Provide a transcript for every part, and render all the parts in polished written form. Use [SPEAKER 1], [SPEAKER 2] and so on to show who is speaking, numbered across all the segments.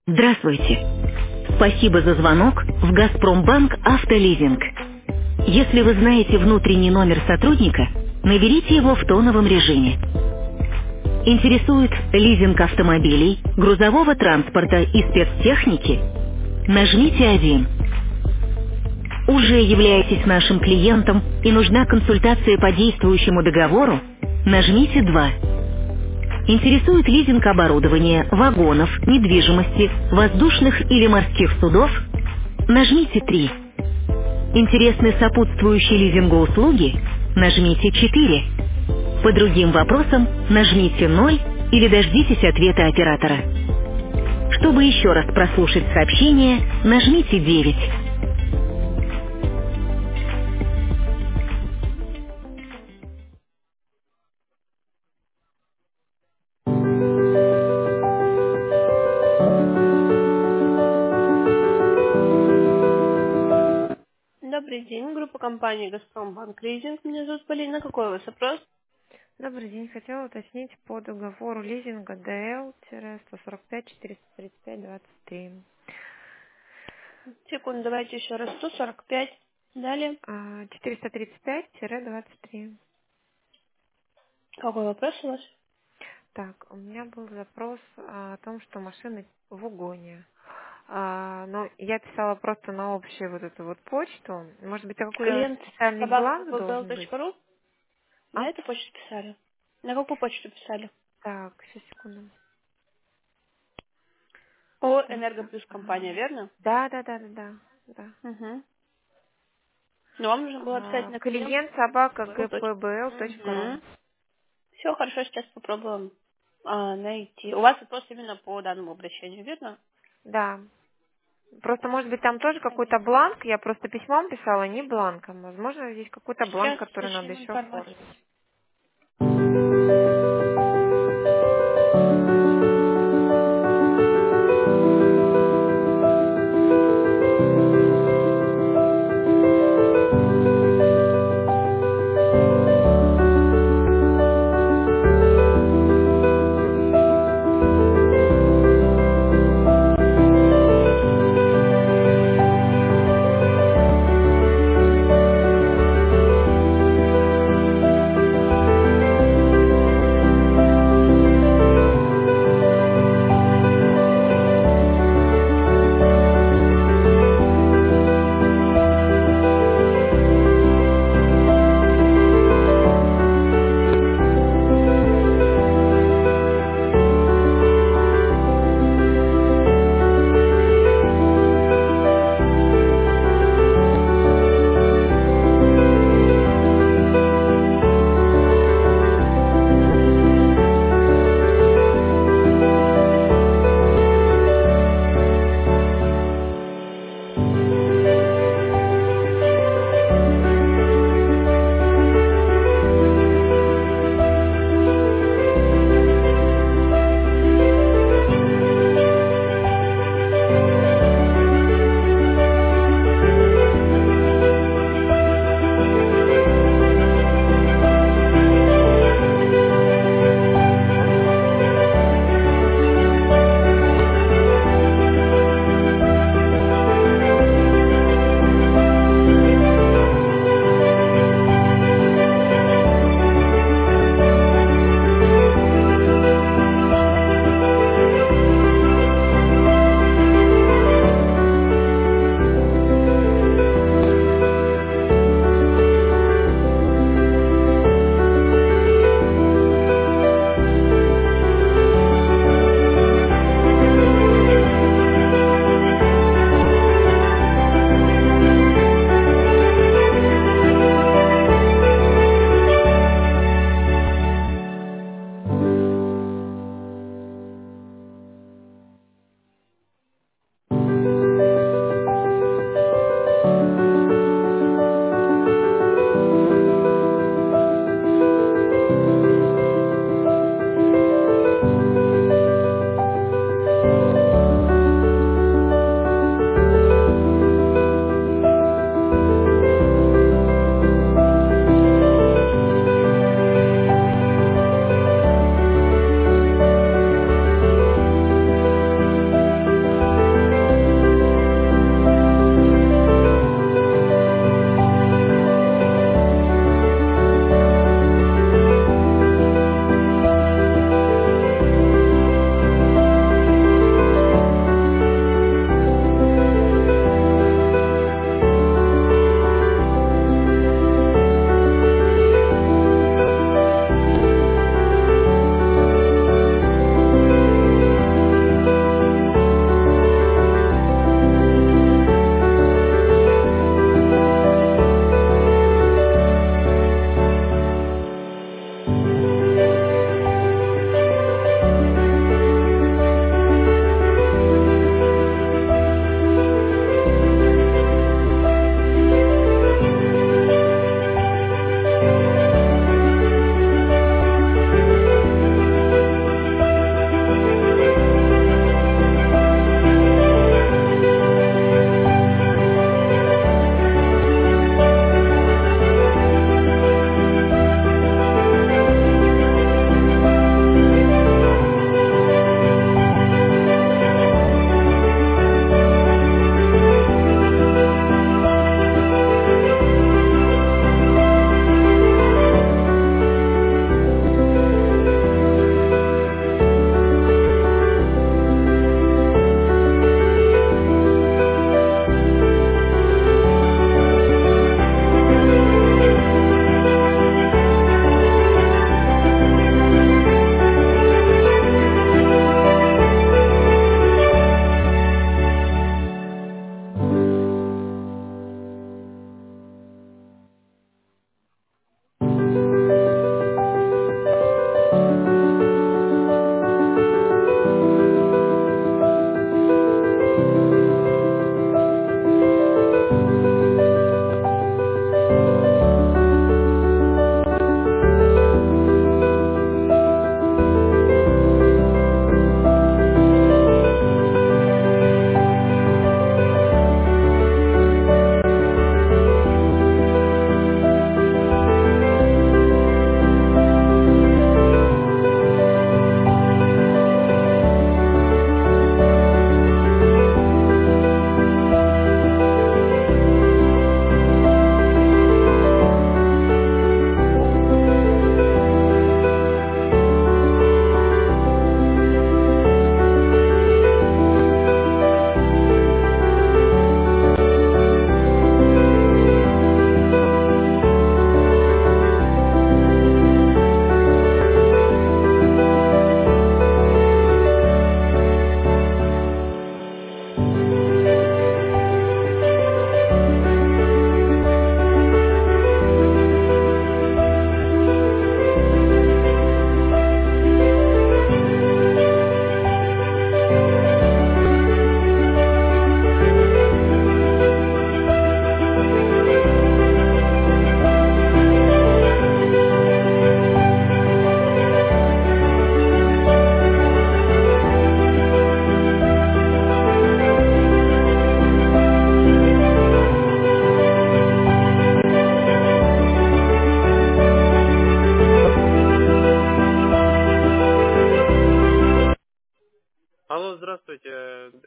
[SPEAKER 1] Здравствуйте. Спасибо за звонок в «Газпромбанк Автолизинг». Если вы знаете внутренний номер сотрудника, наберите его в тоновом режиме. Интересует лизинг автомобилей, грузового транспорта и спецтехники? Нажмите 1. Уже являетесь нашим клиентом и нужна консультация по действующему договору? Нажмите 2. Интересует лизинг оборудования, вагонов, недвижимости, воздушных или морских судов? Нажмите 3. Интересны сопутствующие лизингу услуги? Нажмите 4. По другим вопросам нажмите 0 или дождитесь ответа оператора. Чтобы еще раз прослушать сообщение, нажмите 9. Добрый день, группа компании «Газпромбанк Лизинг». Меня зовут Полина. Какой у вас вопрос?
[SPEAKER 2] Добрый день. Хотела уточнить по договору лизинга ДЛ-145-435-23.
[SPEAKER 1] Секунду, давайте еще раз. 145. Далее.
[SPEAKER 2] 435-23.
[SPEAKER 1] Какой вопрос у вас?
[SPEAKER 2] Так, у меня был запрос о том, что машины в угоне. Но я писала просто на общую вот эту вот почту. Может быть, какой-то
[SPEAKER 1] Клиент
[SPEAKER 2] специальный бланк должен быть?
[SPEAKER 1] собака.bbl.ru.
[SPEAKER 2] А?
[SPEAKER 1] На эту почту писали? На какую почту писали?
[SPEAKER 2] Так, сейчас, секунду.
[SPEAKER 1] О,
[SPEAKER 2] Так,
[SPEAKER 1] Энергоплюс компания, верно?
[SPEAKER 2] да.
[SPEAKER 1] Угу. Но вам нужно было писать на клиент.
[SPEAKER 2] Клиент собака gpbl.ru.
[SPEAKER 1] Угу. Все хорошо, сейчас попробуем найти. У вас вопрос именно по данному обращению, верно?
[SPEAKER 2] Да. Просто, может быть, там тоже какой-то бланк. Я просто письмом писала, не бланком. Возможно, здесь какой-то бланк,
[SPEAKER 1] Сейчас
[SPEAKER 2] который надо
[SPEAKER 1] уточним
[SPEAKER 2] еще
[SPEAKER 1] информацию.
[SPEAKER 2] оформить.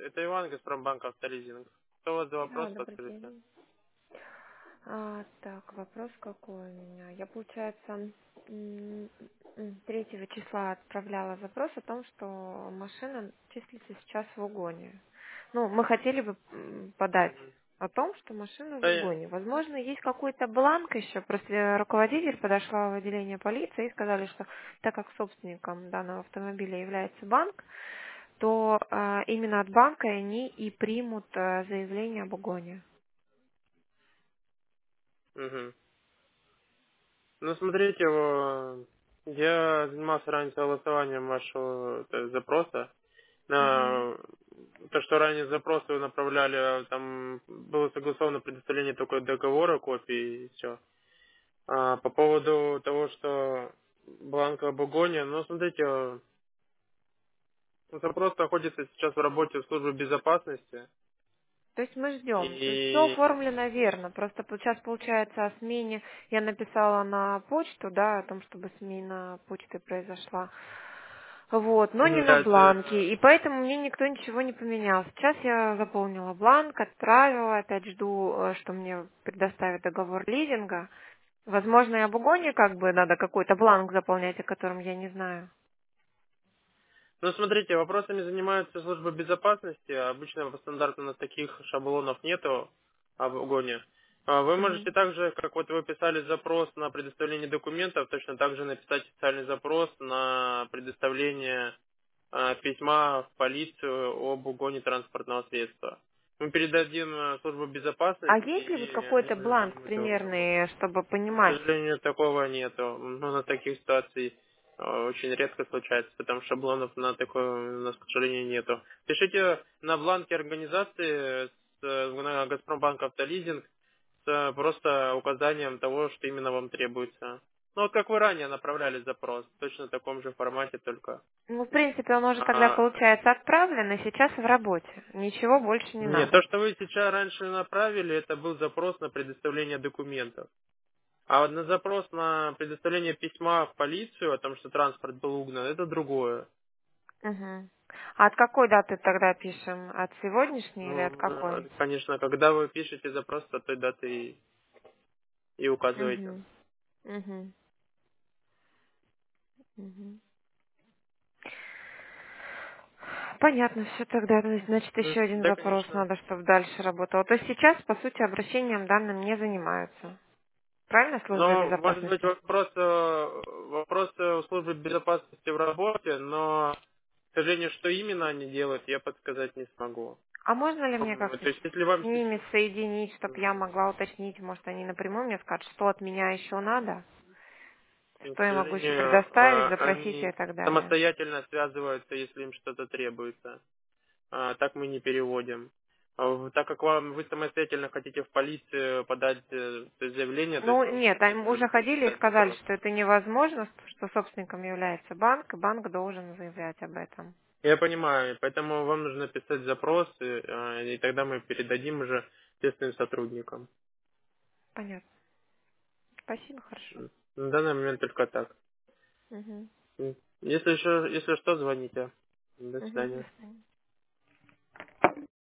[SPEAKER 3] Это Иван, Газпромбанк Автолизинг. Что у вас за вопрос,
[SPEAKER 2] Добрый
[SPEAKER 3] подскажите?
[SPEAKER 2] день. Так, вопрос какой у меня? Я, получается, 3 числа отправляла запрос о том, что машина числится сейчас в угоне. Ну, мы хотели бы подать о том, что машина в
[SPEAKER 3] Да,
[SPEAKER 2] угоне. Возможно, есть какой-то бланк еще. Просто руководитель подошла в отделение полиции и сказали, что так как собственником данного автомобиля является банк, то именно от банка они и примут заявление об угоне.
[SPEAKER 3] мгм. Ну, смотрите, я занимался ранее согласованием вашего запроса.
[SPEAKER 2] Мгм.
[SPEAKER 3] На то, что ранее запросы вы направляли, там было согласовано предоставление только договора, копии и все. По поводу того, что бланк об угоне, ну, смотрите, запрос находится сейчас в работе в службе безопасности.
[SPEAKER 2] То есть мы ждем. То есть все
[SPEAKER 3] И
[SPEAKER 2] оформлено верно. Просто сейчас получается о смене я написала на почту, да, о том, чтобы смена почты произошла. Вот, но не на
[SPEAKER 3] да,
[SPEAKER 2] бланке. И поэтому мне никто ничего не поменял. Сейчас я заполнила бланк, отправила, опять жду, что мне предоставят договор лизинга. Возможно, и об угоне как бы надо какой-то бланк заполнять, о котором я не знаю.
[SPEAKER 3] ну, смотрите, вопросами занимаются службы безопасности. Обычно по стандарту у нас таких шаблонов нету об угоне. Вы можете
[SPEAKER 2] Мгм.
[SPEAKER 3] также, как вот вы писали запрос на предоставление документов, точно так же написать специальный запрос на предоставление письма в полицию об угоне транспортного средства. Мы передадим службу
[SPEAKER 2] А
[SPEAKER 3] безопасности,
[SPEAKER 2] есть ли вот
[SPEAKER 3] и они
[SPEAKER 2] какой-то бланк
[SPEAKER 3] примут его в работу.
[SPEAKER 2] примерный, чтобы
[SPEAKER 3] К
[SPEAKER 2] понимать?
[SPEAKER 3] сожалению, такого нету. Ну, на таких ситуаций очень редко случается, потому что шаблонов на такое у нас, к сожалению, нету. Пишите на бланке организации на Газпромбанк Автолизинг с просто указанием того, что именно вам требуется. Ну, вот как вы ранее направляли запрос, точно в таком же формате только.
[SPEAKER 2] Ну, в принципе, он уже тогда,
[SPEAKER 3] А,
[SPEAKER 2] получается, отправлен, и сейчас в работе. Ничего больше не
[SPEAKER 3] нет, то,
[SPEAKER 2] надо.
[SPEAKER 3] что вы сейчас раньше направили, это был запрос на предоставление документов. А вот на запрос на предоставление письма в полицию о том, что транспорт был угнан, это другое.
[SPEAKER 2] Угу. А от какой даты тогда пишем? От сегодняшней или
[SPEAKER 3] Ну,
[SPEAKER 2] от какой?
[SPEAKER 3] конечно, когда вы пишете запрос, то той даты и указываете.
[SPEAKER 2] Угу. Угу. Угу. Понятно, все тогда. Значит, еще один
[SPEAKER 3] Да,
[SPEAKER 2] запрос
[SPEAKER 3] конечно.
[SPEAKER 2] надо, чтобы дальше работало. То есть сейчас, по сути, обращением данным не занимаются. Правильно, служба
[SPEAKER 3] Но, может быть,
[SPEAKER 2] безопасности?
[SPEAKER 3] вопросы у службы безопасности в работе, но, к сожалению, что именно они делают, я подсказать не смогу.
[SPEAKER 2] А можно ли мне
[SPEAKER 3] То
[SPEAKER 2] как-то
[SPEAKER 3] есть, если
[SPEAKER 2] с
[SPEAKER 3] вам
[SPEAKER 2] ними соединить, чтобы я могла уточнить, может, они напрямую мне скажут, что от меня еще надо,
[SPEAKER 3] к
[SPEAKER 2] что я могу еще
[SPEAKER 3] сожалению,
[SPEAKER 2] предоставить, запросить и
[SPEAKER 3] они
[SPEAKER 2] так далее.
[SPEAKER 3] самостоятельно связываются, если им что-то требуется. Так мы не переводим. Так как вы самостоятельно хотите в полицию подать то есть заявление, то есть
[SPEAKER 2] Ну, нет, они
[SPEAKER 3] вы
[SPEAKER 2] уже
[SPEAKER 3] хотите
[SPEAKER 2] ходили и
[SPEAKER 3] подать
[SPEAKER 2] сказали,
[SPEAKER 3] запрос.
[SPEAKER 2] что это невозможно, что собственником является банк, и банк должен заявлять об этом.
[SPEAKER 3] Я понимаю, поэтому вам нужно писать запрос, и тогда мы передадим уже ответственным сотрудникам.
[SPEAKER 2] Понятно. Спасибо, хорошо.
[SPEAKER 3] На данный момент только так.
[SPEAKER 2] Угу.
[SPEAKER 3] Если что, звоните. До
[SPEAKER 2] Угу.
[SPEAKER 3] свидания.
[SPEAKER 2] До свидания.